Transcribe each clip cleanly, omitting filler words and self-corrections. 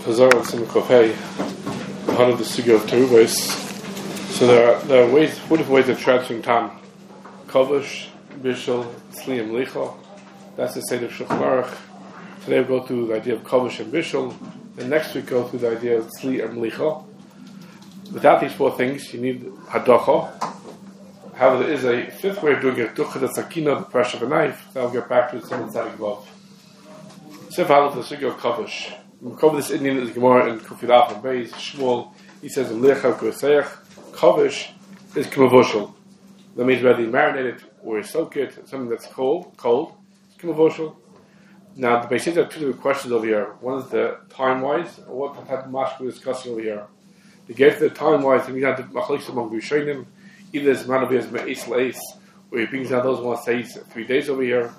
Chazar and Simcha Hey, one of the Sugya of Terubos. So there are ways, four different ways of transferring time. Kavush, Bishul, Tzli, and Mlicha. That's the Seder of Shulchan Aruch. Today we'll go through the idea of Kavush and Bishul. And next week go through the idea of Tzli and Mlicha. Without these four things, you need Hadacha. However, there is a fifth way of doing it, Ducha, the Sakina, the pressure of a knife. That will get back to the same side glove. Sif Halaf, the Sugya of Kavush. We cover this Indian is Gemara in Kufilaf and Beis Shmuel. He says Lecha Koseach Kavish is Kamavushal. That means whether you marinate it or you soak it, something that's cold, Kamavushal. Now the Beis have two different questions over here. One is the time wise, or what type of mashka we're discussing over here. To get to the time wise, we have the machlokes among Rishonim. Either it's manav me'is leis, or he brings down those ones say 3 days over here,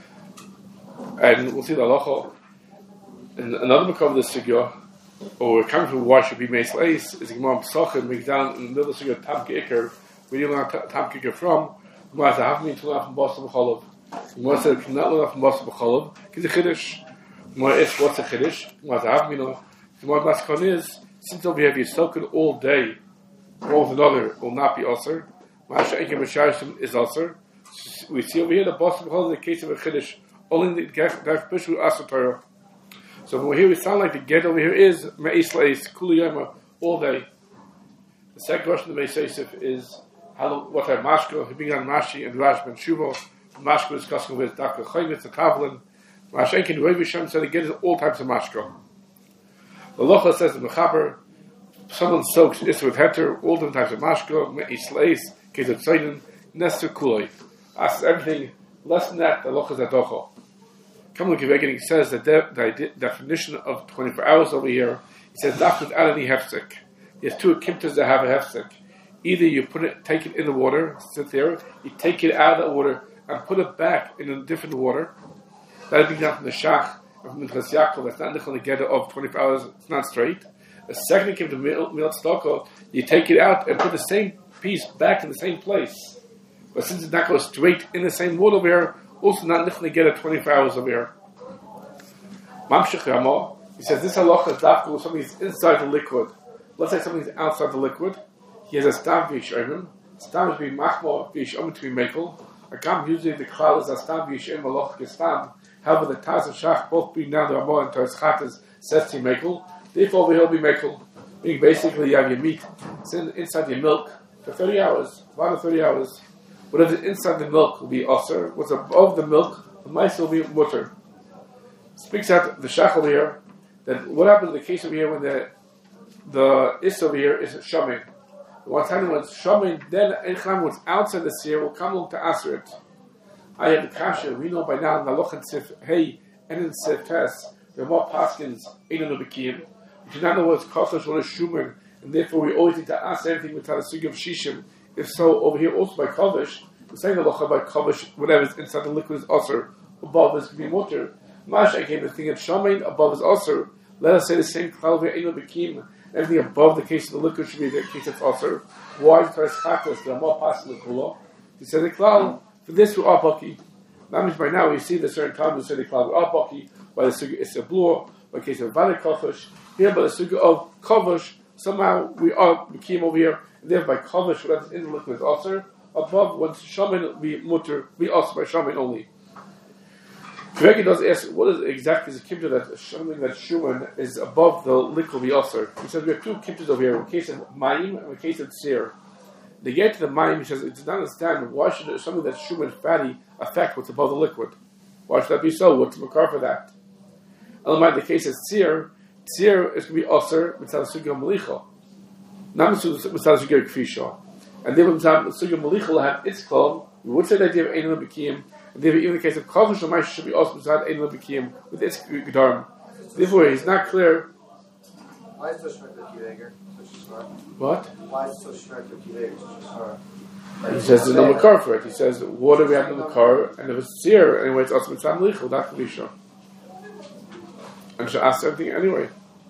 and we'll see the halacha. And another makam of the sugya, or we're coming from why should be meis leis, is Gemara Pesachim brings down in the middle of the sugya tam ke'ikr. Where do you learn tam ke'ikr from? Gemara says have me to learn from basar b'chalav. Gemara says cannot learn from basar b'chalav because it's a chiddush. Gemara is what's a chiddush? Gemara says have me no. Gemara maskon is since over here if you soak it all day, one with another will not be usher. Masha enkim b'sharishim is usher. We see over here the basar b'chalav in the case of a chiddush only the gach b'shu asher Torah. So from here we sound like the get over here is me'is leis kuliyama all day. The second question of the Beis Yosef is what type of mashka. He began Rashi and Rash ben Shuvah. Mashka is discussing with Dr. Chaymitz, the Tavlin. Rashi and Rav Yishem said the get is all types of mashka. The Locha says in the Mechaber, someone soaks Issa with heter, all different types of mashka, me'is leis, ketzot tzayden, nester kulay. Asks everything less than that. The Locha is adocha. Kamal Kivegening says that the definition of 24 hours over here, he says not without any hefsek. There's two kimtas that have a hefsek. Either you take it in the water, sit there, you take it out of the water and put it back in a different water. That would be done from the Shach, from the Minchas Yaakov, that's not the together of 24 hours, it's not straight. The second kimta, Milat Stoko, you take it out and put the same piece back in the same place. But since it's not going straight in the same water over here, also not nichna get 24 hours over here. Mamshech Ramah, he says this halacha is dafka when something's inside the liquid. Let's say something's outside the liquid. He has a stam v'yishayim. Stam is being machmo v'yishayim to be mekel. Agam usually the klal is a stam v'yishayim malach gestam. However, the Taz and Shach both bring down the Ramah and Toras Chatas says to mekel. Therefore, over here will be mekel. Meaning basically you have your meat. It's inside your milk for 30 hours, about 30 hours. Whatever's inside the milk will be osir. What's above the milk, the mice will be mutter. Speaks out the shach over here that what happens in the case over here when the is over here is shamin. One time when it's shamin, then enchlam what's outside the seer will come along to answer it. I have the kasha. We know by now in the loch and sif hey and in sif tes there are more paskins in the bekim. We do not know what's kosash or shumin, and therefore we always need to ask everything with the sugi of shishim. If so, over here also by kavish, we're saying the locha by kavish, whatever's inside the liquid is usher, above is going to be water. Mash, I came to think of shamin, above is usher. Let us say the same klal v'eino b'kim. Everything above the case of the liquid should be the case of usher. Why? Because chatas, there are more possible kula. He said the klal, for this we are baki. That means by now we see the certain time we say the klal we are baki, by the sugi is a blur, by the case of valik kavish. Here by the sugi of kavish, somehow we are b'kim over here. And thereby kavish, whatever's in the liquid is usher. Above, when shaman we mutter, we usher by shaman only. Kveki does ask, what is exactly the kimta that shaman that shuman is above the liquid we usher? He says we have two kimtas over here, in case of mayim and in case of seer. They get to the mayim, he says, it does not understand why should something that's shuman fatty affect what's above the liquid? Why should that be so? What's the makar for that? Otherwise, the case of seer is going to be usher mitzvah sugya malicha. Not mitzvah sugya kfisha. And then when sugya malicha will have its klal, we would say the idea of ein lebikim, and therefore even in the case of kavish shemai should be also beside ein lebikim with its gedarm. Therefore, it's not clear. Why is it so strict with Kiveger? What? Why is it so strict with Kiveger? He says there's no makar for it. He says water we have no makar, and if it's seer, anyway, it's also mitzvah malicha, not kfisha. And should ask everything anyway.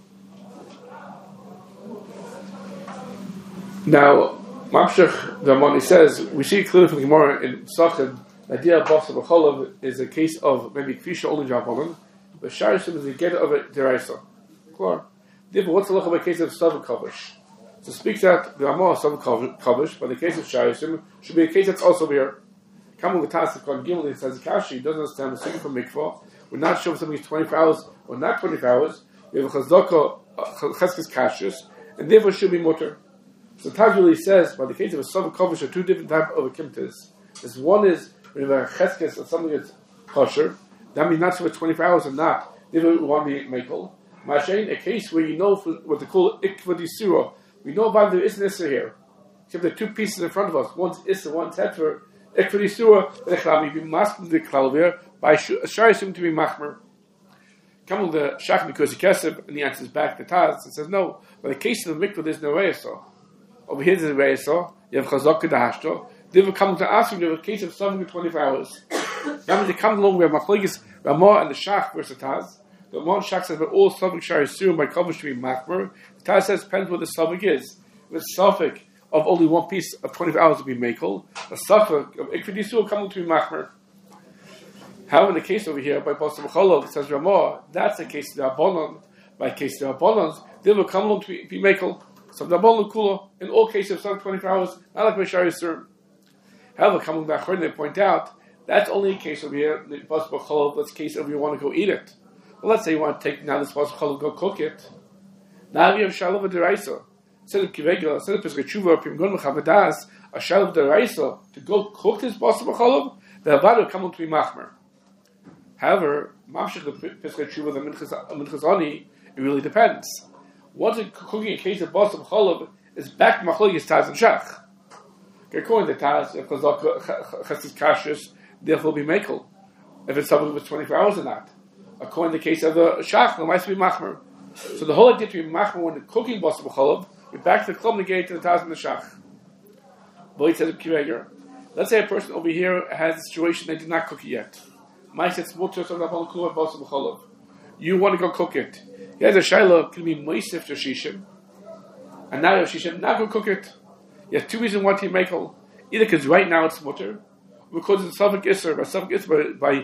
Now, Mamshech, the Ramani says, we see clearly from the Gemara in Pesachim, the idea of basar b'cholav is a case of maybe kfisha only Rabbanan, but sharishim is the get of it deraisa. Clear. Therefore, what's the look of a case of Savak Kavish? So it speaks that the Ramah Savak Kavish, but the case of Shayishim should be a case that's also here. Coming with Tasik on Gimel, it says Kashi doesn't understand the second from Mikvah. We're not sure if something is 24 hours or not 24 hours. We have a Chazdaka, Cheskes Kashis, and therefore should be mutter. So Taz really says, by the case of a Savak Kavish, are two different types of akimtas. This one is when you have a Cheskes or something that's kosher, that means not sure if it's 24 hours or not. Therefore, we want to be Mekel. Mashain, a case where you know what they call Ikva Disura. We know about there is an Issa here. Except there are two pieces in front of us. One's Issa, one's Hetver. Ikva Disura, the Chlami, be masked the Klalvir by Shayishim to be Machmer. Come on the Shach because he Kesef, and he answers back to Taz and says, no, but the case of the Mikvah, there's no Reisa. Over here, there's a Reisa. You have Chazak Kedahashto. They will come to ask you, there's a case of 7 to 24 hours. That means they come along where Machlokes Ramah and the Shach versus Taz. The one Shach says that all Savik Shari Surim by Kavish to be Machmer. The Taz says depends what the Savik is. If it's Savik of only one piece of 24 hours to be Mekel, a Savik of Ikvedi Sur coming to be Machmer. However, in the case over here by Pastor Mecholov, it says Ramah, that's the case of the Abonon. By case of the Abonons, they will come along to be Mekel. So the Abonon Kula, in all cases of some 24 hours, not like by Shari Surim. However, coming back when they point out, that's only a case over here, the Pastor Mecholov, that's a case of you want to go eat it. Well, let's say you want to take now this Pasuk Cholov, go cook it. Now you have Shalom Deraisa. Instead of Kivegel, instead of Pesach Tshuva, Pimgon Mechavadas, a Shalom Deraisa, to go cook this Pasuk Cholov, the Avada come to be Machmer. However, Mamshech the Pesach Tshuva, the Minchas Ani, it really depends. Once cooking a case of Pasuk Cholov is back to Machlokes Taz and Shach. According to Taz, if Chazak Kashis, therefore be Mekel. If it's something with 24 hours or not. According to the case of the Shach, it might be Machmer. So the whole idea to be Machmer when the cooking Basar B'Cholov, we're back to the Klum negate to the Taz and the Shach. But he says, let's say a person over here has a situation they did not cook it yet. You want to go cook it. He has a Shaila, can be Moisef to Shishim. And now you have Shishim, now go cook it. You have two reasons why to make all. Either because right now it's mutter, because it's Savik Isser, by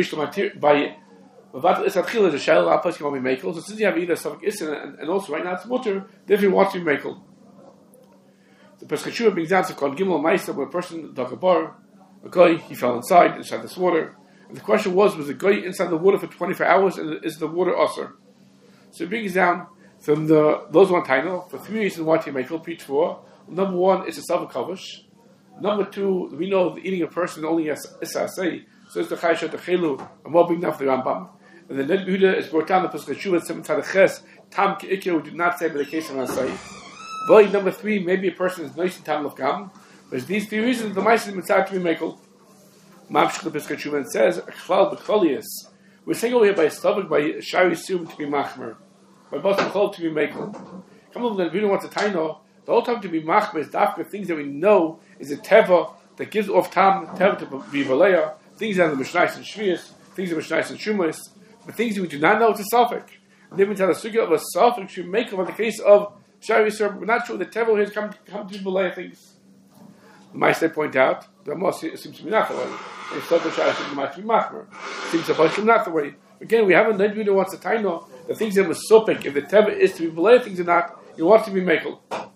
Vatal Isser Tchila, the Shaila, I'll place you want to be Mekel. So since you have either Savik Isser and also right now it's mutter, therefore you want to be Mekel. The Pesach Tshuva brings down to called Gimel Maisa, where a person dug a bar, a guy, he fell inside this water. And the question was the guy inside the water for 24 hours, and is the water usher? So it brings down from those one taino for 3 reasons why to make preach for. Number one, it's a Savik Kavish. Number two, we know the eating a person only has Isasei, so it's the Chayshat, the Chelu, and what bring down for the Rambam. And the Ned Yehuda is brought down the Pesach Tshuva, 7 Tzadach Tam Ke'ikir, we do not say by the case of Asai. But number three, maybe a person is nice in Tam of Gam, but these 3 reasons, the mice is mitzvah to be Mekel. Mamshech the Pesach Tshuva says, Achlal B'Cholius. We're saying over here by Stavik, by Shari Sum to be Machmer, by Bas B'Chol to be Mekel. Come on, then we don't want to taino. The whole time to be Machmer is dafka things that we know is a teva that gives off Tam, teva to be Valeya, things that are the Mishnais and Shvius, things that are Mishnais and Shumas, but things that we do not know, it's a Safik. And then we tell the sugya of a Safik should make on the case of Shari Sum. We're not sure the teva has come to Valeya things. The Maaseh point out, the Amos seems to be not the way. If Safik Shari Sum might be Machmer, seems to be not the way. Again, we haven't learned who wants to taino the things that was Sopik, if the teva is to be Valeya things or not, you want to be Mekel.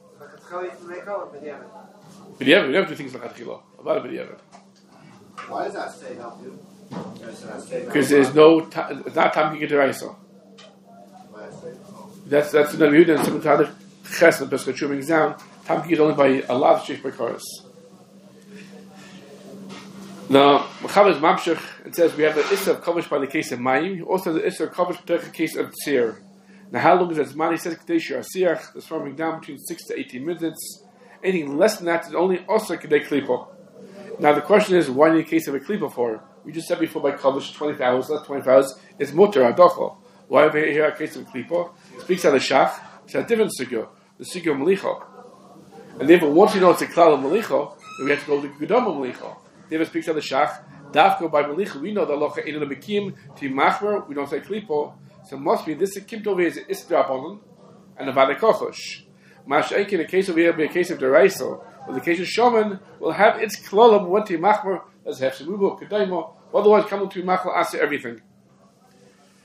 We never do things like Atchila. About B'diavad. Why does that say help you? Because there's no, it's not Tam Kikit Raisa. That's the Yehuda and Simon Tadach Ches and Pesach Tshuva brings down. Tam Kikit only by a lot of Sheikh Bekaris. Now, Mechav is Mamshech, it says we have the Issa of Kavish by the case of Mayim, also the Issa of Kavish by the case of Tzir. Now, how long is that Zman? He says, Kadesh Yasiach, that's forming down between 6 to 18 minutes. Anything less than that is only also Kadei Klipa. Now, the question is, why need a case of a Klipa for? We just said before by Kavish, 24 hours, not 24 hours, it's Mutter, Adocha. Why over here a case of a Klipa? It speaks out of Shach, it's a different Sugya, the Sugya of Malicha. And therefore, once you know it's a Klal of Malicha, then we have to go to Gedam of Malicha. Therefore, speaks out of Shach, Dafka by Malicha, we know that Allah in the Bekim, to Machmer, we don't say Klipa. So it must be this kipped over here is Istra Abonon and a Vadakochosh. Masha'ik in the case of here be a case of Deraisa, or the case of Shoman will have its Klolam one to Machmer as Hefshemubo, Kedaimo, otherwise come to Machmer answer everything.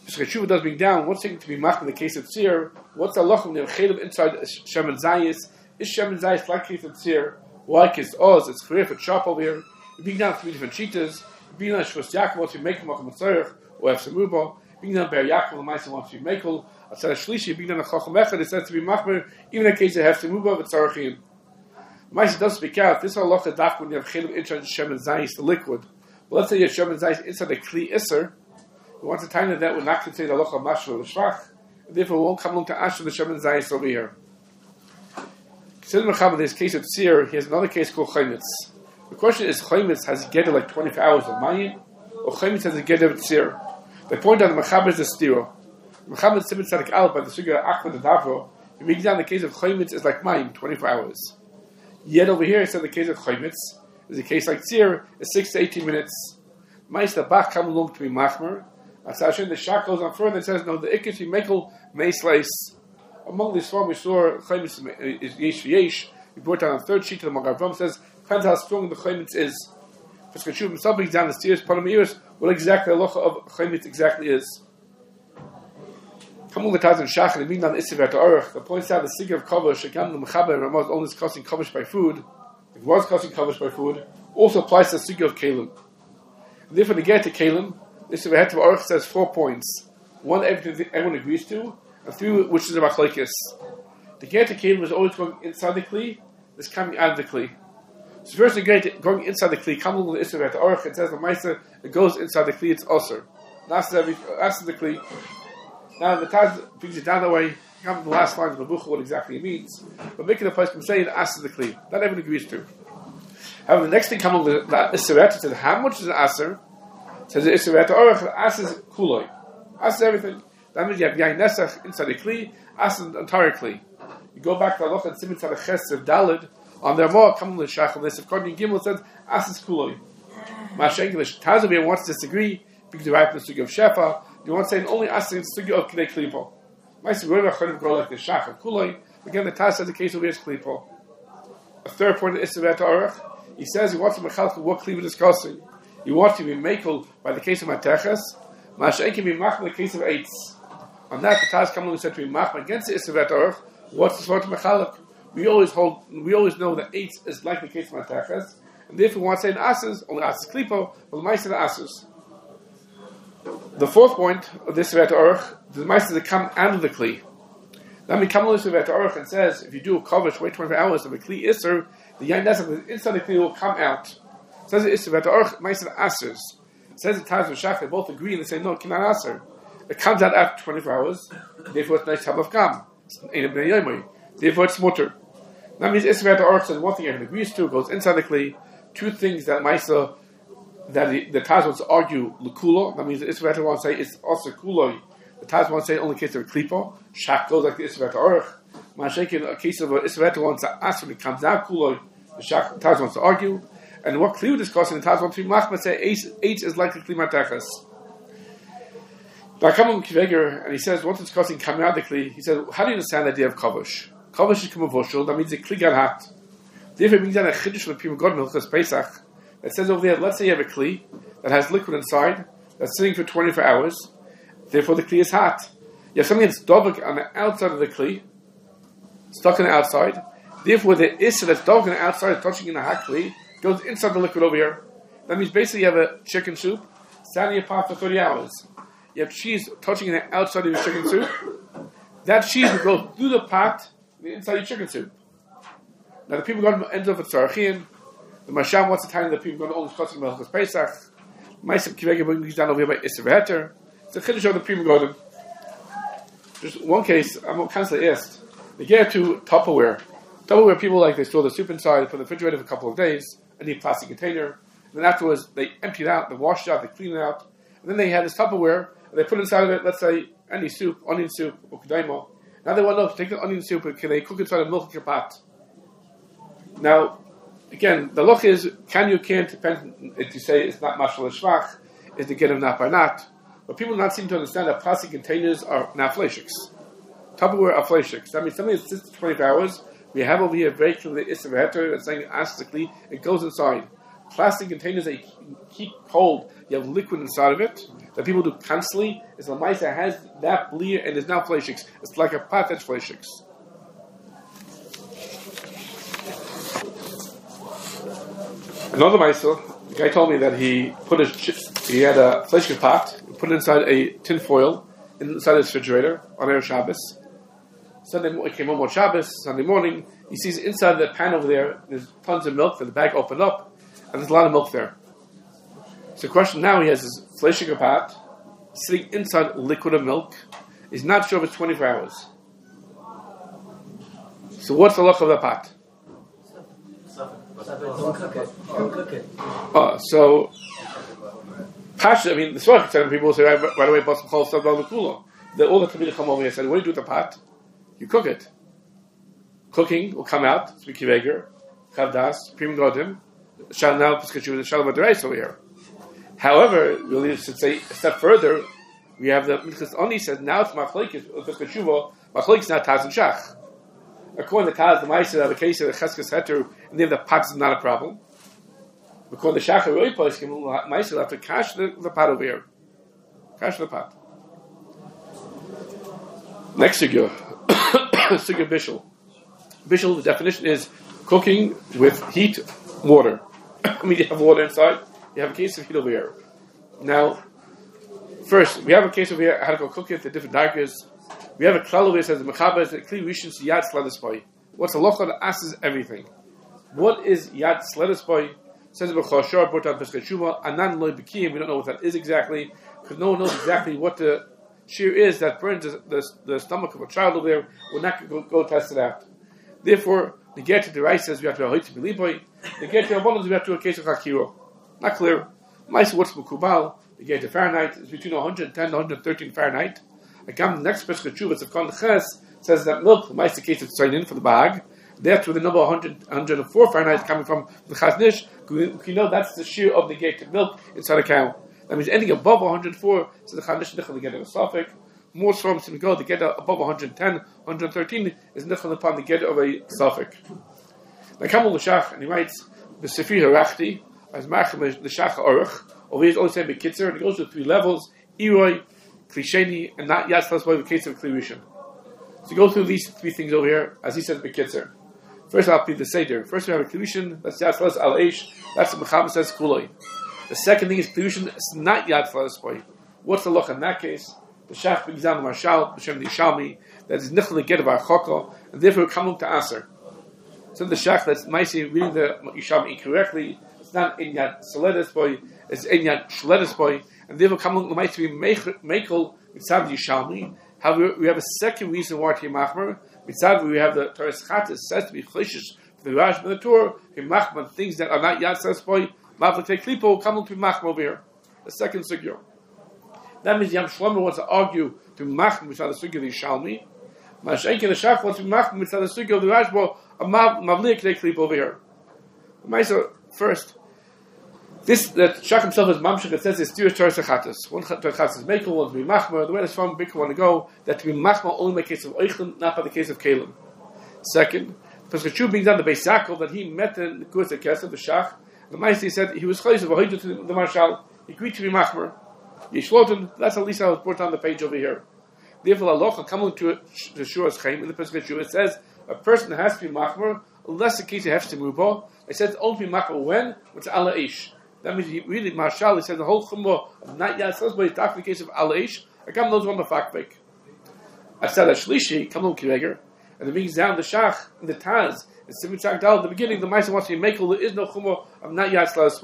If Tshuva does bring down, what's taken to be mach in the case of tzir? What's the halach when you have chelim inside Shem and Zayis? Is Shem and Zayis like case of tzir? Why case Oz? It's clear for sharp over here. You bring down 3 different cheetahs. You bring down Shvus Yaakov wants to make him Macham Tzorich or have Semuba. You bring down Ber Yaakov the Maisa wants to be Mekel. Asar Shlishi. You bring down a Chacham Echad. It says to be Machmer even in case they have Semuba with Tzorachim. Maisa does speak out. This halacha daf when you have chelim inside Shem and Zayis, the liquid. But let's say you have Shem and Zayis inside the Kli Isser. We want to time that we're not considered the halacha of Mashal L'Shvach, and therefore we won't come along to Asher the Shem and Zayis over here. Consider Mechaber, in this case of Tzir, he has another case called Chaymitz. The question is, Chaymitz has a geder like 24 hours of Mayim, or Chaymitz has a geder of Tzir? They point out the Mechaber is a stira. The Mechaber is Simon Tzadik Al by the Sugya Achmed and Davro. He makes down the case of Chaymitz is like Mayim, 24 hours. Yet over here, he said the case of Chaymitz is a case like Tzir, is 6 to 18 minutes. Mice the Bach come along to be Machmer. The Shach goes on further and says, no, the Ikkish Mekel may slice. Among these form we saw Chaymitz is Yesh V'Yesh. We brought down a third sheet to the Magen Avraham says, depends how strong the Chaymitz is. For Skashuv himself brings down the serious part of the ears, what exactly the halacha of Chaymitz exactly is. Kamul Lataz and Shach, and the Mindan Isiv Aruch, that points out the Sigah of Kovash, again the Mechaber and Ramaz only discussing Kovash by food. If it was discussing Kovash by food, also applies to the Sigah of Kalim. And therefore, to get to Kalim, this of Aruch says 4 points. 1, everyone agrees to, and 3, which is a machlokes. The get to Kalim is always going inside the Kli, is coming out of the Kli. So first the get going inside the Kli, coming with the Isra Aruch, it says the Maisa, it goes inside the Kli, it's Osir. That's the Kli. Now the Taz brings it down that way, come to the last line of the Bucha, what exactly it means. But making a place can say it asks the Kli. Not everyone agrees to. However, the next thing coming with the Isra, it says how much is an Aser? Says the Isra Aruch, As is Kuloi. As is everything. That means you have Yain Nesach inside the Kli, As is the entire Kli. You go back to the Loch and Simon Tzadach Ches of Dalid, on their more coming with Shach of this, of Korban Gimel says, As is Kuloi. Masha English, Tazavir wants to disagree, because you have the Sugi of Shefa, you want to say only As is the Sugi of Kidei Klipo. Maisa Rova Chodim go like the Shach of Kuloi, again the Taz says the case will be as Klipo. A third point of Isra Aruch, he says he wants to Mechalch what Kli we're discussing. You want to be makel by the case of Mateches, Masha can be mach in the case of Eitz. On that, the Taz Kamal said to be mach against the Isra Aruch. What's the sort of Mechalach? We always know that Eitz is like the case of Mateches, and therefore we want to say in Asas, only Asas Klipo, but the Maisa the Asas. The fourth point of this Isra Aruch, the Maisa that come out of the Kli. Then we come on Isra Aruch and says, if you do a kovish, wait 24 hours of a Kli Isser, the Yain Nesach inside the Kli will come out. It says it's about Aruch, Maisa Asers. It says the Taz and Shach, they both agree and they say, no, it cannot Aser. It comes out after 24 hours, therefore it's nice time of Gam. Therefore it's mutter. That means Isra Aruch says one thing everyone agrees to, goes inside the Kli. 2 things that Maisa, that the Taz wants to argue, Lukulo. That means the Isra Aruch wants to say it's also Kuloi. The Taz wants to say only in case of a Klipo. Shach goes like the Isra Aruch. Mashake in a case of a Isra Aruch wants to ask when it comes out Kuloi. The Taz wants to argue. And what Kli we're discussing, the Taz wants to be machma, say H is like the Kli Mateches. Now come on Kiveger, and he says, once discussing coming out the Kli, he says, how do you understand the idea of Kovish? Kovish is Kumuvoshul, that means the Kli got hot. Therefore it means that a Chiddush from the Pima God Milchas Pesach, that says over there, let's say you have a Kli that has liquid inside, that's sitting for 24 hours, therefore the Kli is hot. You have something that's dovek on the outside of the Kli, stuck on the outside, therefore the Issa that's dovek on the outside, touching in the hot Kli, goes inside the liquid over here. That means basically you have a chicken soup, standing in a pot for 30 hours. You have cheese touching the outside of your chicken soup. That cheese will go through the pot, inside your chicken soup. Now the people going to end up at Tzarachin. The Masham wants to tell the people going to only discuss the Melchus Pesach. Maisam Kivega brings down over here by Isser V'Heter. It's a chiddush of the Prima Godim. Just one case, I'm constantly asked. They get to Tupperware. Tupperware people like they store the soup inside, they put it in the refrigerator for a couple of days, and need a plastic container. And then afterwards, they empty it out, they wash it out, they clean it out. And then they had this Tupperware, and they put inside of it, let's say, any soup, onion soup, or kudaimo. Now they want to know, take the onion soup, can they cook inside a milk pot? Now, again, the look is, can you, can't, depend if you say it's not mashal shvach, is the get of not by not. But people do not seem to understand that plastic containers are now fleishiks. Tupperware are fleishiks. That means something that sits for 24 hours, we have over here a break from the Isser V'Heter that's saying astically, it goes inside. Plastic containers that you keep cold, you have liquid inside of it, that people do constantly is the Maisa has that blear and is now fleshiks. It's like a pot that's fleshiks. Another Maisa, the guy told me that he had a fleshik pot, he put it inside a tin foil inside his refrigerator on Erev Shabbos. Sunday morning, came home on Shabbos, Sunday morning, he sees inside the pan over there, there's tons of milk, that the bag opened up, and there's a lot of milk there. So the question now, he has his fleshik pot sitting inside liquid of milk. He's not sure if it's 24 hours. So what's the luck of the pot? Don't cook it. So Pasha, the Svarach said, people will say right away, but all the Talmidim come over here and said, what do you do with the pot? You cook it. Cooking will come out, Speaky Veger, Chavdas, Prim Godim, Shalnal Piskachu, the Shalom Adrais over here. However, we should say a step further, we have the Minchas Oni said, now it's Machlekes, Piskachuva, Machlekes not Taz and Shach. According to Taz, the Maisa have a case of the Cheskes Heter, and then the pot is not a problem. According to Shach, the Maisa will have to cash the pot over here. Cash the pot. Next figure. Sugya Bishul. Bishul, the definition is cooking with heat, water. You have water inside, you have a case of heat over here. Now, first, we have a case over here, how to go cook it, the different darkers. We have a klal over here that says, the Mechaber is the Kli Rishon Yad Sledespoy. What's a locha that asks everything? What is Yad Sledespoy? Says B'choshar, Bortan Pesach Shuvah, Anan Loi B'kiyim, we don't know what that is exactly, because no one knows exactly what the shear is that burns the stomach of a child over there. We're not going to go test it out. Therefore, the get to the rice says we have to a hoiti b'liboy. The get to abundance we have to a case of hakiro. Not clear. Maisa what's mukubal? The get to Fahrenheit is between 110 and 113 Fahrenheit. Again, the next Pesach Shuvah of Kon Ches says that milk, the Maisa case is thrown in for the bag. Therefore, the number 104 Fahrenheit is coming from the Chaznish. We know that's the shear of the get to milk inside a cow. That means anything above 104, so the Chanish Nichel to get a Suffolk. More storms to go, the get above 110, 113 is Nichel upon the get of a Suffolk. Now Kamal L'Shach, and he writes, the Sefer Harachti, as Machem L'Shach Aruch, over here is always saying Bekitzer, and it goes to 3 levels, Eroi, Klisheni, and not Yad Slasboy, the case of Kli Rishon. So go through these 3 things over here, as he says Bekitzer. First I'll be the Seder. First we have a Kli Rishon, that's Yad Slas Al Eish, that's what Mechaber says Kuloi. The second thing is Kli Rishon, it's not Yad Slasboy. What's the loch in that case? The Shach B'Gizam Marshal, B'Shem Yishalmi, that is Nichel the get of our Chokah, and therefore come to Aser. So the Shach that's Maisi reading the Yishalmi incorrectly, it's not in Yad Saledesboy, it's in Yad Shledesboy, and therefore come to Maisi be Mekel Mitzav Yishalmi. However, we have a second reason why to Machmer. Mitzav, we have the Torah Chatas says to be Chlishis for the Rash and the Torah, Machmer, things that are not Yad Saledesboy, Mavlete Klipo, come to Machmer over here. The second sugya. That means Yam Shlomo wants to argue to Machmer with the sugya of the Yishalmi. Mashenke the Shach wants to Machmer with the sugya of the Rashba, a Mavliya Kedei Klipo over here. First, this that Shach himself is Mamshech, it says it's Tiras Torah Chatas. One Torah Chatas is Mekel, one to be Machmer. The way the Shlomo Bikkur want to go, that to be Machmer only in the case of Eichlim, not by the case of Kalim. Second, Pesach Shu being done the Beis Yaakov, that he met the Kurs Kesef, the Shach. The Maisi said he was close to the Marshal. He agreed to be Machmer. Yishlotin, that's at least how it's brought on the page over here. Therefore, Allah coming to the Shuras Chaim in the Pesach Shu, it says a person has to be Machmer unless the case he has to move on. It says only be Machmer when it's Ala Ish. That means he really Marshal. He said the whole Chumrah of not Yad Slas, but it's the case of Ala Ish. I come those one the Fakbek. I said a Shlishi, come on Kireger, and it brings down the Shach and the Taz. It's Simitzak Dal at the beginning, the Maisa wants to be Mekel, there is no Chumrah of not Yad Slas.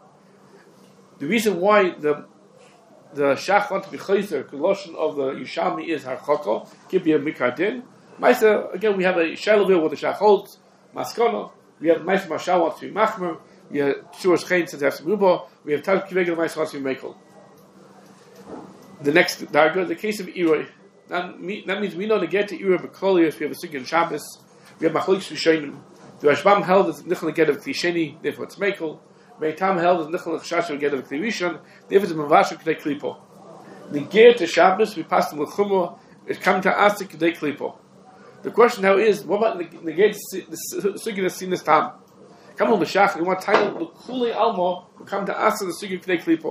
The reason why the Shach wants to be Chayzer, the Lashon of the Yishalmi is Harchoko, give you a Mikardin. Maisa, again, we have a Shalavil where the Shach holds, Maskana, we have Maisa Marshal wants to be Machmer, we have Shuras Chaim says they have to Mubo, we have Tal Kivegel, the Maisa wants to be Mekel. The next Darga, the case of Eroi. That means we know to get to Eroi B'Klolius, we have a Sugya in Shabbos, we have Machlik Shushanim. The Rashbam held is Nichel get of Klisheni, therefore it's Mekel. Meitam held is Nichel Chashav get of Kli Rishon, therefore it's Mavashah Kedei Klipo. The Ger to Shabbos, we passed the L'chumrah, it come to Asik Kedei Klipo. The question now is, what about the Ger the Sugya that's seen this time? Come on the Shach, we want title L'chuli Almo, we come to Asik the Sugya Kedei Klipo.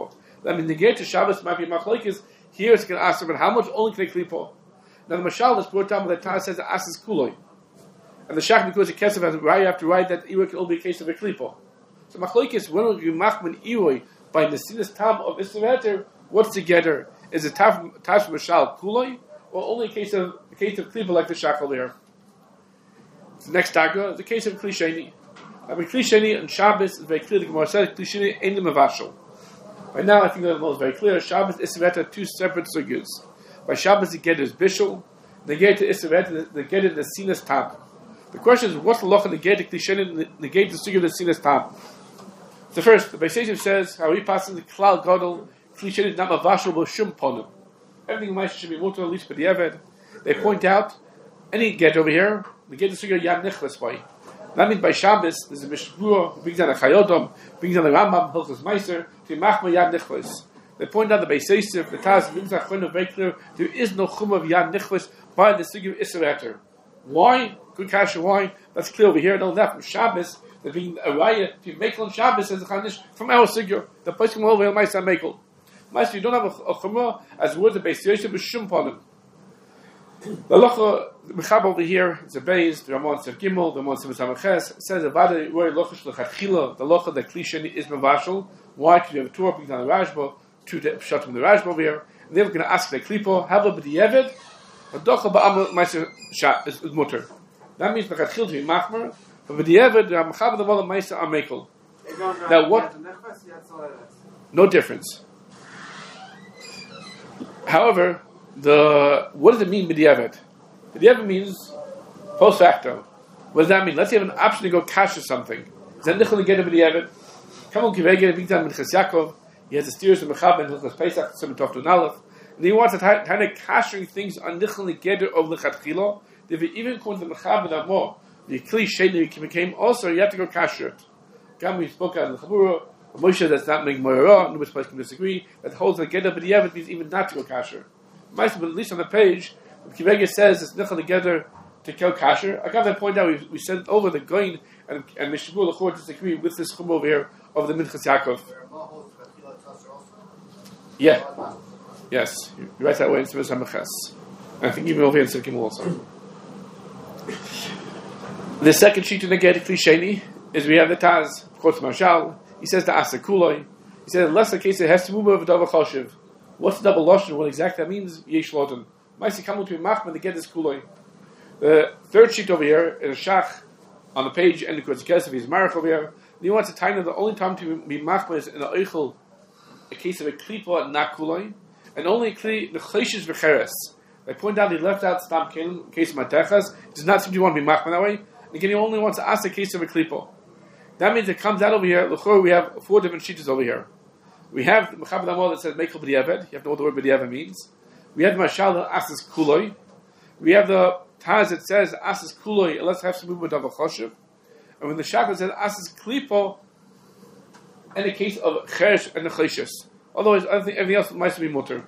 I mean, the gate to Shabbos might be machlokes. Here it's going to ask about how much only can a klipo. Now the mashal is brought down, but the Taz says the as is kuloi, and the shach because the kesef has right after right that iroy can only be a case of a klipo. So machlokes when you machman iroy by the sinas tam of isveter, what's together? Is it taf mashal kuloi or only a case of klipo like the shach over here? The next daga is the case of klisheni. I mean klisheni and Shabbos is very clear. The Gemara says klisheni ain't the mavashal. Right now, I think that is very clear. Shabbos and Isservet are two separate sugyas. By Shabbos, the get is bishul. The get to Isservet, the get is the sinas tam. The question is, what's the loch of the get to klisheni, the get to sugya of the sinas tam? So first, the Beis Yosef says how he passes the klal gadol klisheni not mavashal b'shum ponim. Everything in should be mutar at least for the eved. They point out any get over here, the get to sugya yad nichlas by. That means by Shabbos, there's a Mishpur, brings down a Chayodom, brings down the Rambam, Hilchos Meiser, to Machma Yad Nichlis. They point out the Beis Yosef, the Taz, brings out very clear, there is no Chum of Yad Nichlis by the Sugi of Isser. Why? Good kasha, why? That's clear over here. No, that from Shabbos, there being a raya to Mekel on Shabbos as a Chanish from our Sugi. The place from over here, Meiser Mekel. Meiser, you don't have a Chumrah as word of Beis Yosef, with Shum Ponim. The locha mechab over here is a base. The Ramon Sev Gimel, the Ramon Sev Samaches says about the roy locha shlechatchila. The locha the klisheni is mevashal. Why? Because you have a Torah brings down the Rashba to the pshat from the Rashba over here. And they're going to ask the klipo have a b'diavad. A docha ba'amal meiser shat is mutter. That means lechatchila to be machmer. But b'diavad the mechab the vola meiser amekel. Now what? No difference. However. What does it mean b'diavad? B'diavad means post facto. What does that mean? Let's say you have an option to go cash or something. Is that nichol to get a b'diavad? Come on, kiveged big time Minchas Yaakov. He has the steers of Mechab and Hilchos Pesach, Simon Tov to Nalef, and he wants to kind of cashing things on nichol to get of lechatchila. If you even according to the Mechab and more, the kli sheni became also you have to go cash it. Gam we spoke out in the Chabura. Moshe that's not making moira. Nobody's place can disagree. That holds the get of b'diavad means even not to go kasher. But at least on the page, Kivega says it's nichol together to kill kasher. I got that point out. We sent over the Goin and Mishmur Lachor disagree with this chum over here of the Minchas Yaakov. Yeah, yes, you write that way in Simon Samachas. I think even over here in Sirkim also. The second sheet in the Get Klisheni is we have the Taz, of course, Marshal. He says the Asakuloi. He says unless the case it has to move over Dava Choshev. What's the double lashon? What exactly that means? Yesh loden. Maisi kamu to be machman to get this kuloi. The third sheet over here is a shach on the page, and the kesef is marach over here. And he wants to tie the only time to be machman is in a eichel, a case of a klipa and not kuloi, and only the cheshes v'cheres. They point out he left out stam kelim, case of matechas. He does not seem to want to be machman that way. And again, he only wants to ask the case of a klipa. That means it comes out over here. L'chor, we have 4 different sheets over here. We have the Mechaber Amor that says Mekel b'diavad. You have to know what the word b'diavad means. We have the Mashal that asks kuloi. We have the Taz that says asks kuloi. Let's have some movement of a choshev. And when the Shachar says asks klipo, in the case of cheresh and the cheshes. Otherwise, everything else might be mutter.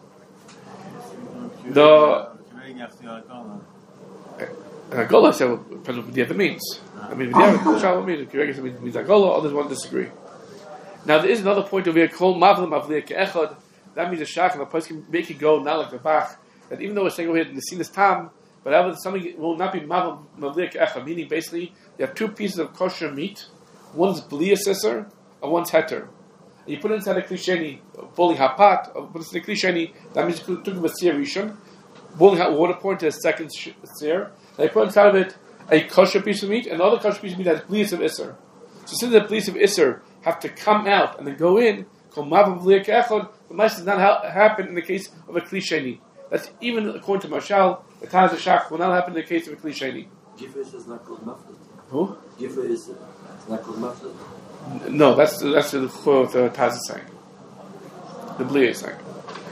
The Agola said what b'diavad means. I mean, b'diavad means Agola. Others want to disagree. Now there is another point over here called Mavlim Avliya Ke'echad. That means a shach and a person can make it go not like the Bach. That even though we're saying over here the Nesinas Tam, but something will not be Mavlim Avliya Ke'echad. Meaning basically you have 2 pieces of kosher meat. One's B'liya Sisser and one's Heter. And you put it inside a klisheni, boiling hot pot. Put it in a klisheni. That means you took a seer rishon, boiling hot water, pour into a second seer. And you put inside of it a kosher piece of meat, and the other kosher piece of meat has B'liya of Isser. So since the B'liya of Isser have to come out and then go in, called Mavav V'liya Ke'echad, the mice does not happen in the case of a klisheni. That's even according to Mashal, the Taz Shach will not happen in the case of a klisheni. Giffer is not called mafled. Who? Giffer is not called mafled. No, that's the Taz is saying. The B'liya is saying.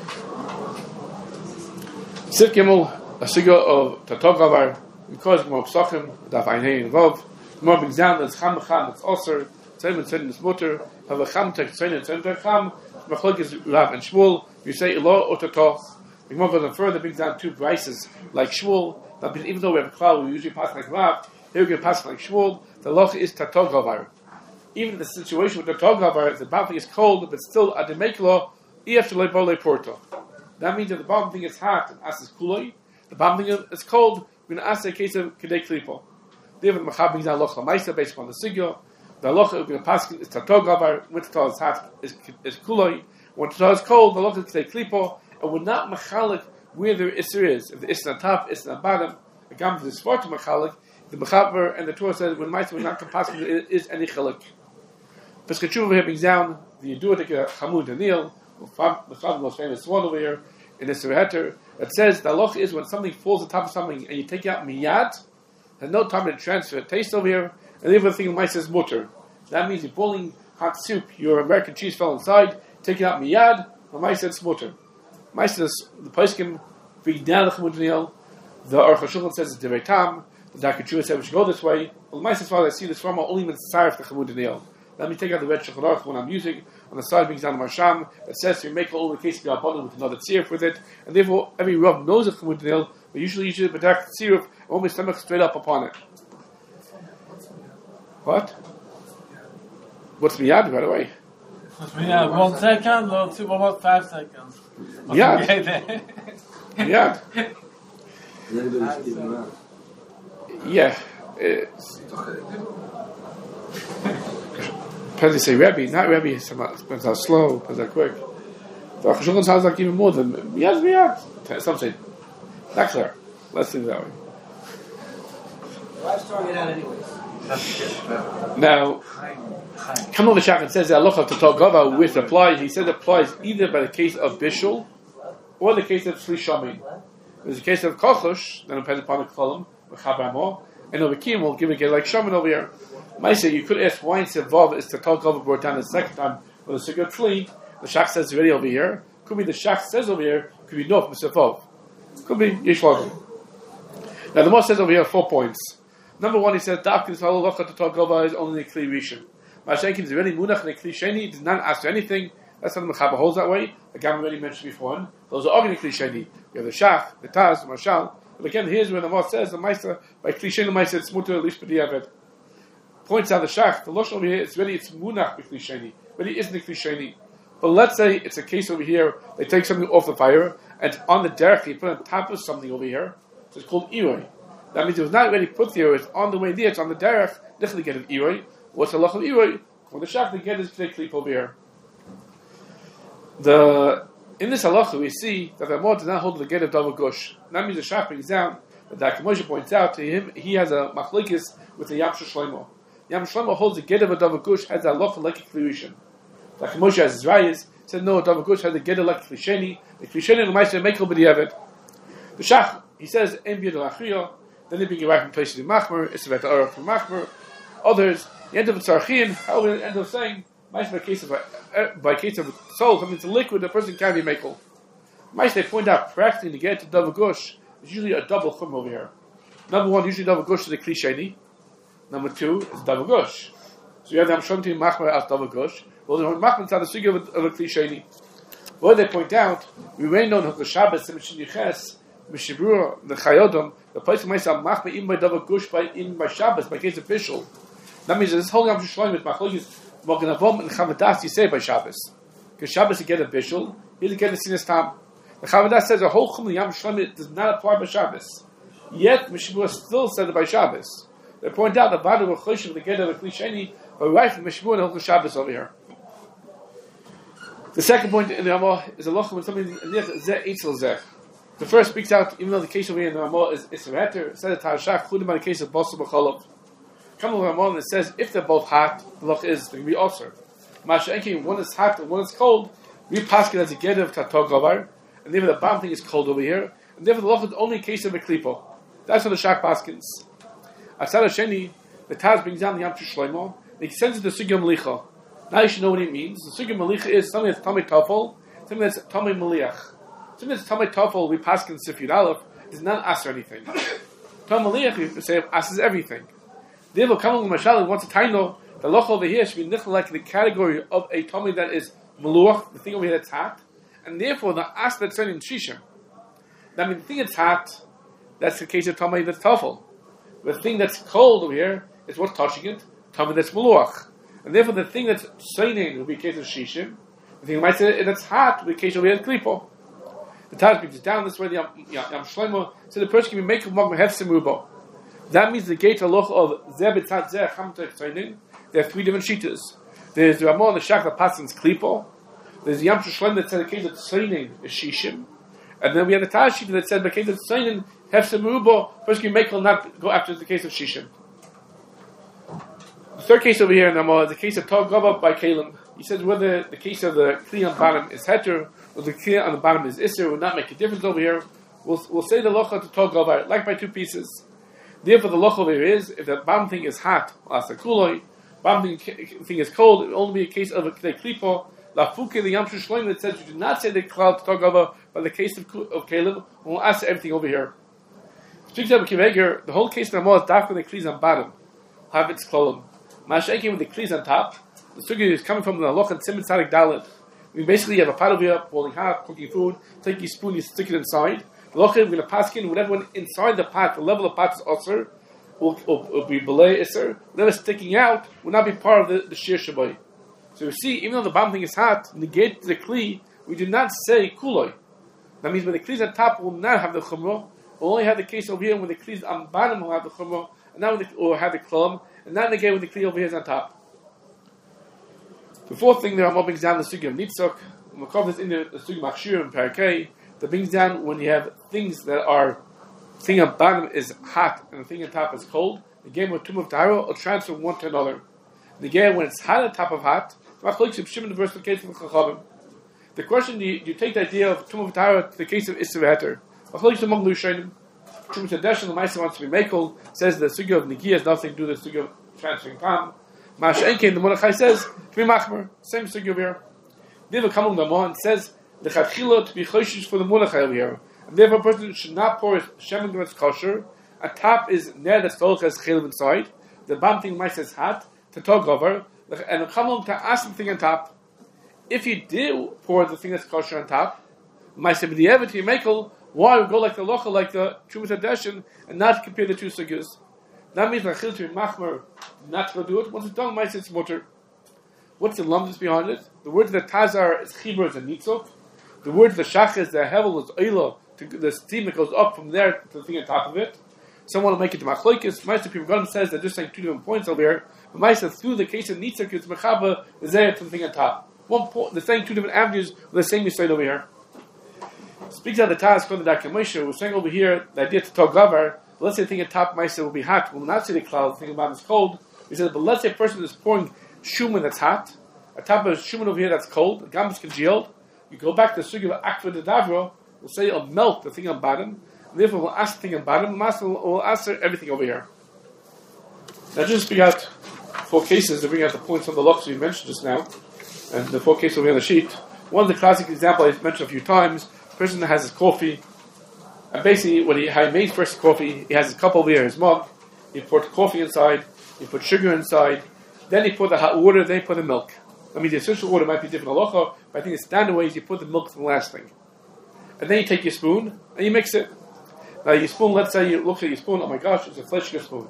Siv Gimel, a siga of Tatov Gavar, because more Psachim, Daf Einhei Vov, more brings down that's Cham Cham, that's Osir, Tzayim and Tzayim is Mutter, have a Cham Tek Tzayim and Tzayim Tek Cham, Machlok is Rav and Shmuel, you say Elo Ototo. The Gemara goes on further, brings down 2 brises like Shmuel, that even though we have a cloud, we usually pass like Rav, here we can pass like Shmuel, the Loch is Tatov Gavar. even in the situation with the talking about, the bottom thing is cold, but still at the meklo, porto. That means if the bottom thing is hot and as is kuloi, the bottom thing is cold, we're going to ask a case of kedei klipo. David Machab brings down locha ma'isa based upon the sigyo. The locha we're going to pass is tatogavar. When the is hot is kuloi. When the is cold, the locha is kedei klipo, and we're not machalik where the isser is. If the isser on top, isser on bottom, the gam is sport to machalik. The mechaber and the Torah says when ma'isa we're not going to pass it is any chalik. Pesach Tshuva here brings down the Yeduah Chamud Daniel, the most famous one over here in the Surah that says the halacha is when something falls on top of something and you take it out miyad, there's no time to transfer it. Taste over here, and the other thing Ma'aseh is mutter. That means you're boiling hot soup, your American cheese fell inside, take it out miyad, and Ma'aseh is mutter. Ma'aseh is the poskim bring down the Chamud Daniel. The Aruch HaShulchan says it's Divrei Tam. The Darkei Tshuva said we should go this way. Well, Ma'aseh, as far as I see this from, only means sarif the Chamud Daniel. Let me take out the red Shulchan Aruch when I'm using. On the side brings down the Marsham that says you make all the case be abundant with another tziruf with it, and therefore every Rav knows of Chamud Daniel, but usually you should bedak tziruf and almost stomach straight up upon it. What? What's miyad, by the way? Yeah, 1 second, or 2 more 5 seconds. Miyad. Miyad. Yeah. Depends say Rebbe, not Rebbe, depends how slow, depends how quick. The Aruch HaShulchan sounds like even more than miyad. Some say, not clear. Let's leave it that way. Why throwing it out anyways? Now, Kamel V'Shach says that halacha to talk about which applies. He said it applies either by the case of bishul or the case of shlishamin. There's a case of kochush, then depends upon the kolam, v'chabramo, and over kim will give a get like shaman over here. Maisa, you could ask why instead Vav is to talk over brought down the second time when the sukkah flee. The Shach says already over here. Could be the Shach says over here. Could be no from Vav. Could be Yishlavim. Now the Moshe says over here 4 points. Number 1, he says Dafkin is halacha to talk over is only the Kli Rishon. Mashenkin is already Munach and the Kli Sheni. Does not ask for anything. That's how the Mechaber holds that way. The Gam already mentioned before. Those are organic Kli Sheni. You have the Shach, the Taz, the Mashal. But again, here's where the Moshe says the Meister by Kli Sheni the Meister it's mutter at least b'diavad. Points out the Shach, the Lashon over here, it's munach b'kli sheni. Really isn't a kli sheni. But let's say it's a case over here, they take something off the fire, and on the derech, they put it on top of something over here, so it's called iroi. That means it was not already put there, it's on the way there, it's on the derech, they get an iroi. What's the lach of iroi? When the Shach, they get his klip over here. In this halacha, we see that the Ramah does not hold the get of Davar Gush. That means the Shach brings down, that Moshe points out to him, he has a machlekes with the Yam Shlomo. Yam Shlomo holds the get of a Davar Gush has a halacha like a Kli Rishon. Like Moshe has his rayas, said no, Davar Gush has a get like a Kli Sheni. The Kli Sheni and the Ma'aser Mekel b'diavad. The Shach, he says, Ein biyad l'achriya. Then they bring it right from places in Machmer, it's about the Aruch from Machmer. Others, the end of the Tzarchim, how we end up saying, Ma'aser by case of soul, something it's a liquid, the person can be Mekel. Ma'aser, they point out, practically to get to Davar Gush, is usually a double chum over here. Number 1, usually Davar Gush is the Kli Sheni. Number 2 is Davar Gush. So you have the Amshonti Machmer as Davar Gush. Well, the Machmer is the Sugya of a Kli Sheni. What they point out, we already know in the Shabbos, the Mishin Yiches, Mishibrur, the Chayodom, the place of myself, Machmer, even by Davar Gush, even by Shabbos, by case official. That means that this whole Yom Shloim with Machlokes, Mogen Avom and Chavadas, you say by Shabbos. Because Shabbos you get a bishul, here you get a Sinas Tam. The Chavadas says the whole Chum Yom Shloim does not apply by Shabbos. Yet Mishibrur still said it by Shabbos. They point out that Badu Choshim, the get of a Kli Sheni, by right from Mishibrur and Hilchos Shabbos over here. The second point in the Ramah is a loch when something zeh eitzel zeh. The first speaks out, even though the case over here in the Ramah is Isser Heter, said it Tarashach, including by the case of Basar B'Cholov. Come to the Ramah and it says, if they're both hot, the loch is, they can be also. Masha Enki, one is hot and one is cold, we pass it as a get of Tato Gavar, and therefore the bottom thing is cold over here, and therefore the loch is only a case of a klipo. That's what the Shach Paskins. Atzad Sheni, the Taz brings down the Yam Shlomo, and he sends it to Sugya Melicha. Now you should know what it means. The Sugya Melicha is something that's Tamei Tafel, something that's Tamei Meliach. Something that's Tamei Tafel, we pass in Sifyud Aleph, does not ask for anything. Tamei Meliach, we say, asks everything. Therefore, coming with Mashal, wants a taino, the loch over here should be nichel like the category of a Tamei that is Meluach, the thing over here that's hot, and therefore the aspect certain Shishim. That means the thing that's hot, that's the case of Tamei that's Tafel. The thing that's cold over here is what's touching it, Tamei that's Meluach. And therefore the thing that's shining will be a case of shishim. The thing might say that's hot will be a case of klipo. The Taz brings it down this way. The Yam Shlomo said the person can be make magma hefsim rubo. That means the gate halacha of zeh b'tzad zeh chamtek shining. There are three different shitas. There's the Ramah and the Shach that passes klipo. There's the Yam Shlomo that said the case of shining is shishim. And then we have the Taz shita that said the case of shining hefsim rubo. Person can make will not go after the case of shishim. The third case over here in Ramah is the case of Tog Gaba by Kalim. He says whether the case of the Kli on bottom is Heter or the Kli on the bottom is Isser will not make a difference over here. We'll say the Locha to Tog Gaba, like by two pieces. Therefore, the Locha over here is, if the bottom thing is hot, Asa Kuloi, bottom thing is cold, it will only be a case of a Klipo. La Fuke, the Yam Shlomo that says you do not say the cloud to Tog Gaba, but the case of Kalim, we'll ask everything over here. Speaks of Kiveger, the whole case of Ramah is Dafka the Klis on bottom, have its Kolim. Masha'ekim with the Klis on top. The sugi is coming from the Aloch and Simon Tzadik Dalet. We basically have a pot over here, boiling hot, cooking food, take your spoon, you stick it inside. The Aloch, we're going to pass in whatever went inside the pot, the level of pot is Osir, will be Belay Isser. Whatever sticking out will not be part of the Shir Shabbai. So you see, even though the bottom thing is hot, negate the Kli, we do not say Kuloi. That means when the Kli is on top, will not have the Chumrah. We'll only have the case over here when the Kli is on bottom, will have the Chumrah, and now we'll have the Klum, and not negate when the Kli over here is on top. The fourth thing there, I'm brings down the sugi of nitzok. Makov is in the sugi machshir and parakei that brings down when you have things that are thing on bottom is hot and the thing on top is cold. The game with tum of tahara will transfer one to another. The game when it's hot on top of hot. The question: do you take the idea of tum of tahara to the case of isser heter? Trumas Hadesh and the Maisa wants to be makel says the sugi of nigi has nothing to do with the sugi of transferring palm. Masha'enkein, the Mordechai says, to be machmer, same thing over here. Diva Kamum Damah and says, the Chachila to be choshish for the Mordechai over here. And therefore a person should not pour his shemen when it's kosher. A top is near the stolch has chilim inside. The bottom thing might says hot, to talk over, and the Kamum to ask the thing on top. If you do pour the thing that's kosher on top, might say, but the ever to makel, why would go like the locha, like the Trumas Hadesh, and not compare the two sugyas? That means the chil to be machmer, not to do it. Once it's done, might say it's mutter. What's the lumps behind it? The word that tazar is chibur is a nitzok. The word the shach is the hevel is oila, the steam that goes up from there to the thing on top of it. Some want to make it to machlokes. Meister Pivgalim says they're just saying two different points over here. But Meister through the case of nitzok it's mechaba is there to the thing on top. One point, they're saying two different avenues with the same side over here. Speaks out the Taz from the Dr. Moshe. We're saying over here the idea to talk gavar. Let's say the thing at top Meister will be hot. We'll not say the cloud. The thing about is cold. We said, but let's say a person is pouring shuman that's hot. A top of shuman over here that's cold. The gam is congealed. You go back to the sugi of akva de davro. We'll say it'll melt the thing on bottom. And therefore, we'll ask the thing on bottom. Master will answer everything over here. Now, just bring out 4 cases to bring out the points from the lochs we mentioned just now, and the 4 cases over here on the sheet. One of the classic example I've mentioned a few times. The person that has his coffee. And basically, when he made first coffee, he has his cup over here, his mug. He poured coffee inside. He put sugar inside. Then he put the hot water. Then he put the milk. I mean, the essential water might be different halacha, but I think the standard way is you put the milk for the last thing. And then you take your spoon and you mix it. Now your spoon, let's say you look at your spoon, oh my gosh, it's a fleshka spoon.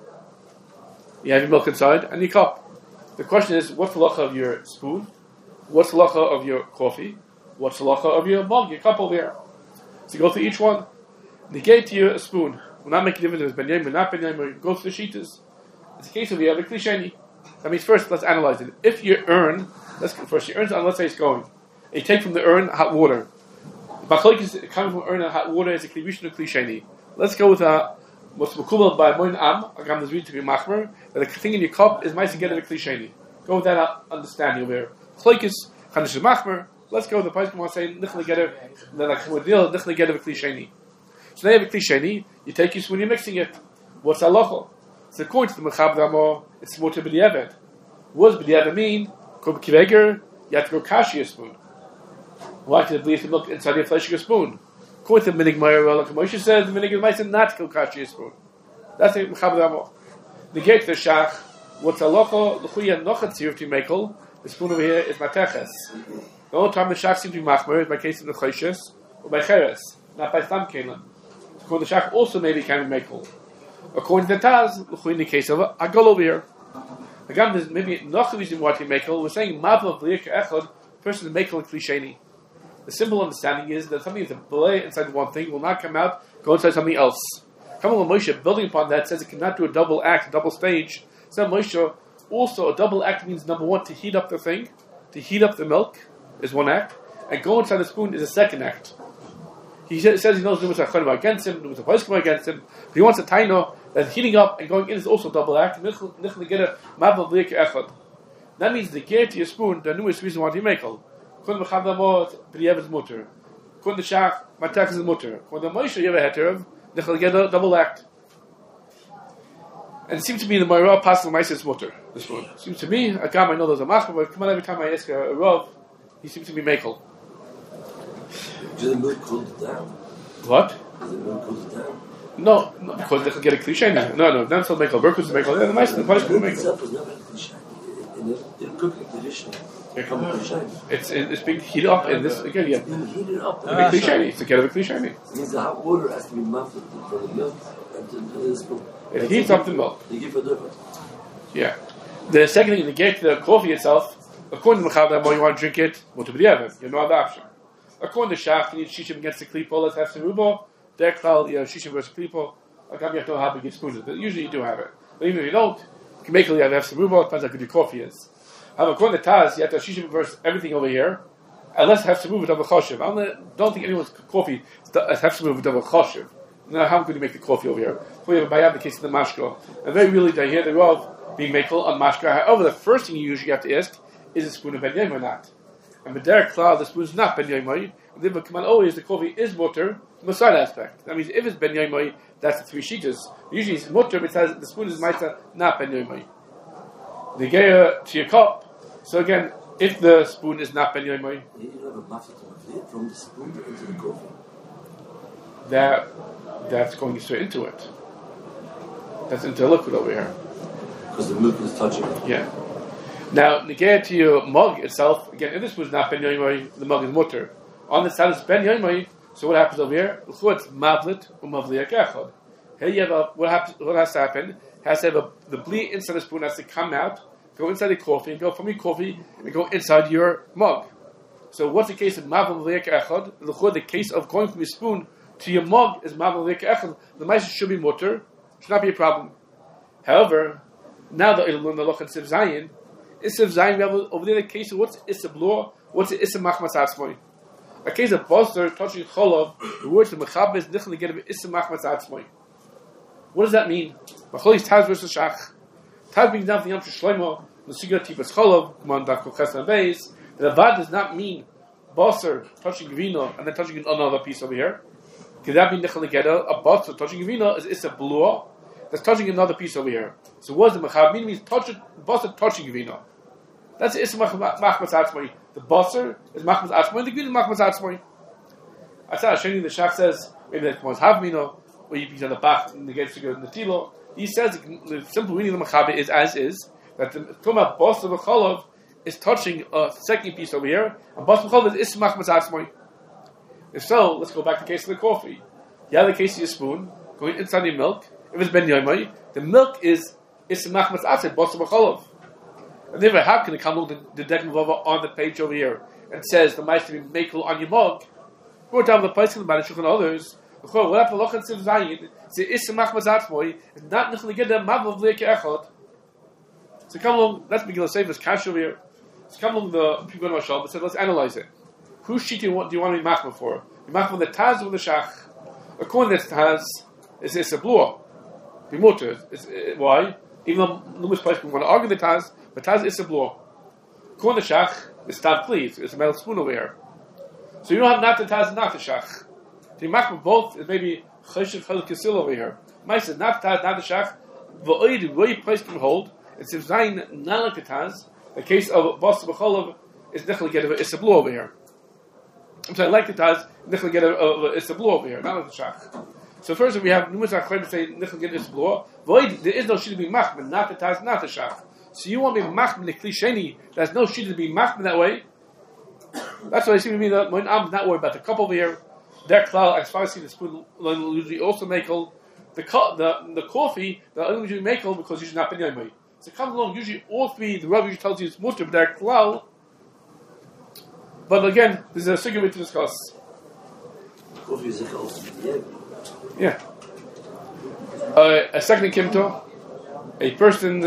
You have your milk inside and your cup. The question is, what's the halacha of your spoon? What's the halacha of your coffee? What's the halacha of your mug, your cup over here? So you go through each one. Negate to you a spoon. Will not make a difference if it's ben yom or not ben yom, or go through the sheetas. It's a case of you have a klisheni. That means first, let's analyze it. If your urn, your urn's on, let's say it's going. And you take from the urn hot water. Bachlik is coming from urn and hot water is a klivishnu klisheni. Let's go with what's makubal by moin am. Agam is read to be machmer. That the thing in your cup is nice to get a klisheni. Go with that understanding over here. Chlik is chanish machmer. Let's go with the place wants to say nichli get a nichli get a klisheni. So now you have a klisheni. You take your spoon, you're mixing it. What's halacha? So according to the Mechab Ramo, it's mutter b'diavad. What does b'diavad mean? Kiveger, you have to go kashi a spoon. Why did it leave the milk inside your fleshing a spoon? According to Minig Meir, like Moshe says, the Minig is not to go kashi a spoon. That's the Mechab Ramo. The gate the shach, what's halacha? L'chuya nochat tziruf to mekel. The spoon over here is mateches. The only time the shach seems to be machmer is by case of the choshes or by cheres, not by stam kelim. According to the shach, also maybe can be mekel. According to the Taz, in the case of a gol over here. Again, there's maybe not reason why to make. We're saying Mavla V'Liak Echad, person to make Klisheni. The simple understanding is that something that's a belay inside one thing will not come out, go inside something else. Kamal Moshe, building upon that, says it cannot do a double act, a double stage. So Moshe, also a double act means number one, to heat up the thing, to heat up the milk is one act, and go inside the spoon is a second act. He says he knows Numas HaChonim against him, Numas HaPoskim against him, but he wants a taino that heating up and going in is also a double act. That means the gear to your spoon, the newest reason why you make it. Kun the Chavdamot, B'Yev is mutter. Kun the Shach, Matak is mutter. Kun the Moshe, you have a heter, Nichel get a double act. And it seems to me the Moira Pascal Meiser is mutter, this one. It seems to me, Agam, I know there's a machma, but come on, every time I ask a Rav, he seems to be Mekel. Does the milk cool it down? What? Does the milk cool it down? No, because they can get a cliche now. No, that's not Mekel. Berkut is Mekel. The Meiser, the Meiser The milk Mekel. itself is never a cliche. In cooking tradition, It's being heated up in this again. Yeah, you heat it up. a big cliche. It's a kind of a cliche. It means the hot water has to be muffled from the milk and to the spoon. It heats up the milk. They give a difference. Yeah. The second thing, to get the coffee itself, according to Mechaber, you want to drink it, well, to be the you have no other option. According to Shach, you need shishim against the klipo, let's have serubo. There, klal, you have shishim versus klipo. Like, you have to know how big your spoon is, but usually you do have it. But even if you don't, you can make it, you have serubo, depends how good your coffee is. However, according to Taz, you have to have shishim versus everything over here, unless have serubo double choshev. I don't think anyone's coffee have serubo double choshev. Now, how could you make the coffee over here? We have a bayab, the case of the mashko. And very really, I hear the Rav being makel on mashko. However, the first thing you usually have to ask is a spoon of ben yom or not. And with Derek Klal, the spoon is not ben yom. And then, come on, always the coffee is mutter from a side aspect. That means if it's ben yom, that's the three sheetas. Usually it's mutter, but the spoon is maita, not ben yom. The geya to your cup. So again, if the spoon is not ben yom, You have a muffled from the spoon into the coffee. that's going straight into it. That's into the liquid over here. Because the milk is touching it. Yeah. Now, negate to your mug itself, again, if this was not ben yoimai, the mug is mutter. On the side it's ben yoimai, so what happens over here? It's mavlit umavliyak echad. Here you have what has to happen? Has to have the bleed inside the spoon has to come out, go inside the coffee, and go from your coffee and go inside your mug. So what's the case of mavliyak echad? The case of going from your spoon to your mug is mavliyak echad. The mice should be mutter, should not be a problem. However, now that we'll learn the loch and Siv Zayin, is Siv Zayin, we have over there the case of what's Issa Blor, what's Issa Machmas Atzmoy. A case of Boster touching Cholov, the words the Mechab is Nichel Neged Issa Machmas Atzmoy. What does that mean? Macholis Taz versus Shach. Taz being down for Yom Shlomo, the Sigur Tipas Cholov, Command Dako Chesna Beis. The Avad does not mean Boster touching Gvino and then touching another piece over here. Could that be Nichel Neged? A Boster touching Gvino is Issa Blor. That's touching another piece over here. So what does the mechab mean? It means basar touching vino. That's the machmas atzmoi. The basar is machmas atzmoi. The vino is machmas atzmoi. I said Sheni the Shach says maybe that comes have vino or you piece on the back and the gets to go in the tilo. He says the simple meaning of the mechab is as is that the tuma basar v'cholov is touching a second piece over here, and basar v'cholov is machmas atzmoi. If so, let's go back to the case of the coffee. You have the case of your spoon going inside your milk. If it's ben yomai, the milk is machmas atzed basar b'cholov. And then how can it come along the Dekan Vava on the page over here and says the mice to be makel on your mug? Go down the place in the Shulchan and others. What happened to Loch and Siv Zayin? It's machmas atzmoi. It's not nichel neged mavav v'liyak echad. So come along. Let's begin to say this cash over here. So come along the people in Mashal, but said let's analyze it. Whose sheet do you want to be machma for? You machma the Taz or the Shach? According to the Taz, it's a blua. Be mutter. Why? Even though numerous places want to argue the Taz, but Taz is a blow. According to Shach, it's Tav please. It's a metal spoon over here. So you don't have not the Taz and not the Shach. So you mach both is maybe Cheshiv Chel Kisil over here. Mice is not Taz, not the Shach. The way you place can hold, it's if Zayin not like the Taz. The case of Basar B'cholov is Nichel Ged it's a blow over here. I'm saying like the Taz, Nichel Ged it's a blow over here, not like the Shach. So first we have numerous achrim say nichel get this blow. Void there is no shit to be machman, not the Taz, not the Shach. So you want me machman the klisheni? There's no shit to be machman that way. That's why I see me that when I'm not worried about the cup over here. Their klal as far as the spoon usually also makel the coffee. The only usually makel because you should not be anyway. So it comes along, usually all three, the Rabbi usually tells you it's mutter, but they're klal. But again, there's a second way to discuss. Yeah. A second Kimto, a person,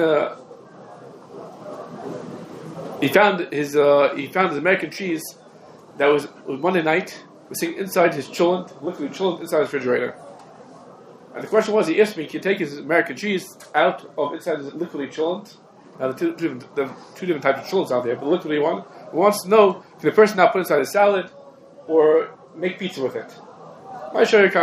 he found his American cheese that was Monday night, was sitting inside his chillin, liquid chillin inside his refrigerator. And the question was, he asked me, can you take his American cheese out of inside his liquidly chillin? Now, the two different types of chillins out there, but the liquidly one, he wants to know, can the person now put inside a salad or make pizza with it? Now,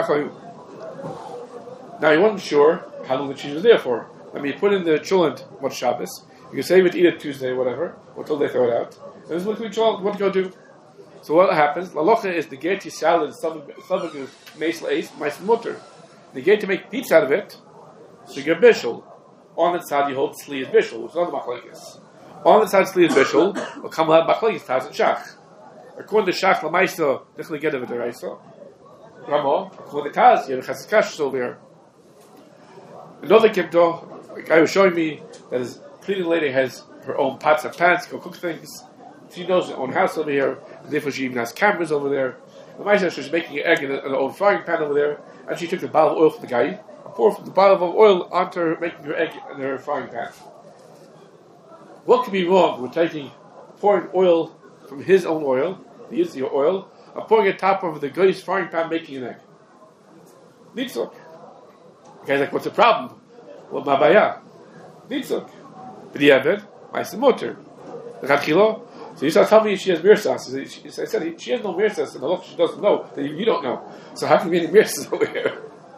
he wasn't sure how long the cheese was there for. I mean, you put in the chillin one Shabbos, you can save it, eat it Tuesday, or whatever, until they throw it out. And this liquidly chillin, what to go do? So what happens? La locha is the gate salad, subject is meisel ace, meisel mutter. The gate to make pizza out of it, so you get bishul. On the side you hold sli is bishul, which is not the machlekes. On the side sli is bishul, will come out machlekes taz and shach. According to shach lamaisa, definitely get of it deraisa. Ramo, according to taz, you have a chesed over there. Another kipto, a guy was showing me that his cleaning lady has her own pots and pans, go cook things. She knows her own house over here, and therefore she even has cameras over there. The Maisa, she was making an egg in an old frying pan over there, and she took the bottle of oil from the guy, and poured the bottle of oil onto her, making her egg in her frying pan. What could be wrong with pouring oil from his own oil, he used the oil, and pouring it top of the guy's frying pan, making an egg? Nitzuk. The guy's like, what's the problem? Well, Mabaya. Nitzuk. But you have it, Maisa Motor. So you start telling me she has mirsas. I said she has no mirsas, and the look she doesn't know that you don't know. So how can you be any mirsas over here?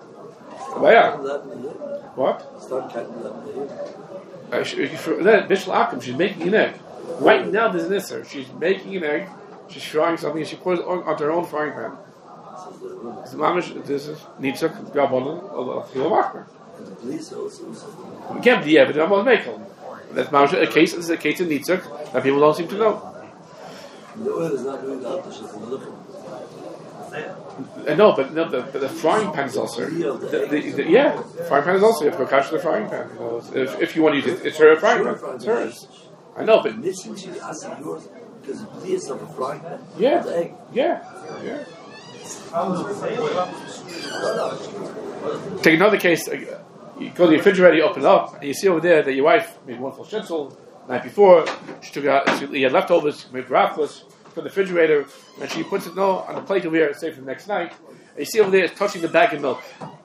What? Start cutting that. Bishul Akum, she's making an egg. Right now there's an Isser. She's making an egg. She's frying something, and she pours it onto her own frying pan. This is Nitzuk Gabonin of Chilomachmer. And the police also. We can't be evident about Mekel. That's a case. This is a case in Nitzuk that people don't seem to know. The oil is not doing that. No, but the frying pan is also. The frying pan is also. You have to go catch the frying pan. You know, if you want to use it, it's her frying pan. It's hers. I know, but missing she asked yours because the police have a frying pan. Yeah. Take another case. You go to the refrigerator, you open it up, and you see over there that your wife made one full schnitzel the night before. She had leftovers, made brachos, put in the refrigerator, and she puts it on the plate over here, save for the next night. And you see over there, it's touching the bag of milk.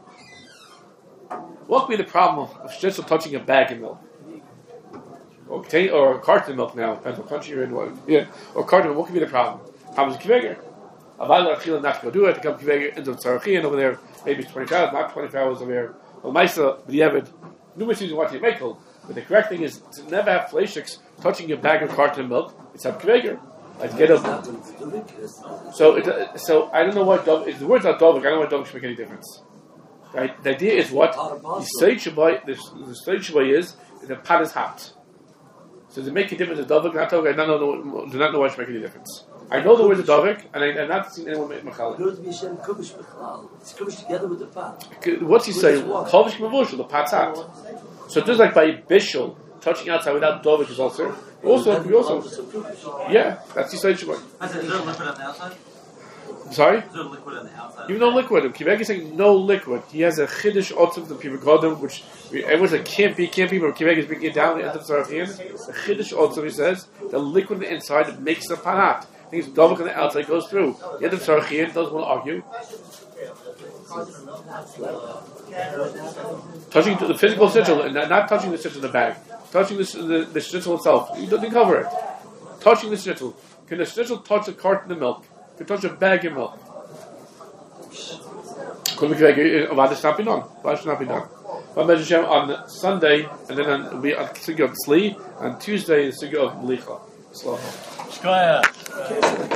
What could be the problem of schnitzel touching a bag of milk? Or a carton of milk now, depends what country you're in. Or carton, what could be the problem? Problem is kiveger. Aval Achila not to go do it, to come kiveger into the Tzarachian over there, maybe it's 24 hours, not 24 hours over here. Well, Maisa, B'diavad, numerous reasons why you make it, but the correct thing is to never have fleishiks touching a bag of carton of milk. It's a kveger. Like get up. So I don't know why if the word's not dovik, I don't know why dovik should make any difference. Right? The idea is what the stage shabai is the pot is hot. So to make a difference, the dovik, not dovik, I do not know why it should make any difference. I know the word dovik, and I've not seen anyone make machal. It's kubish together with the pot. What's he saying? Kavish mavushal, the pot's hot. So just like by bishul, touching outside without dovik is also. Yeah, that's the stage shabai. Is there liquid on the outside? Sorry? Is there liquid on the outside? Even no liquid. Kivek is saying no liquid. He has a chiddush otzim the Pivagodim, which everyone said can't be, but Kivek is bringing it down the end of Sarafin. The chiddush otzim, he says, the liquid on the inside makes the pan hot. I think it's double on the outside goes through. The end of Sarafin doesn't want to argue. Touching the physical sitchel, and not touching the sitchel in the bag. Touching the sitchel itself. You don't cover it. Touching the sitchel. Can the sitchel touch a carton of milk? Can touch a bag of milk? Why should not be done? Why should not be done? On Sunday, and then on Sugya of Tzli, on Tuesday, the Sugya of Melicha. Slow.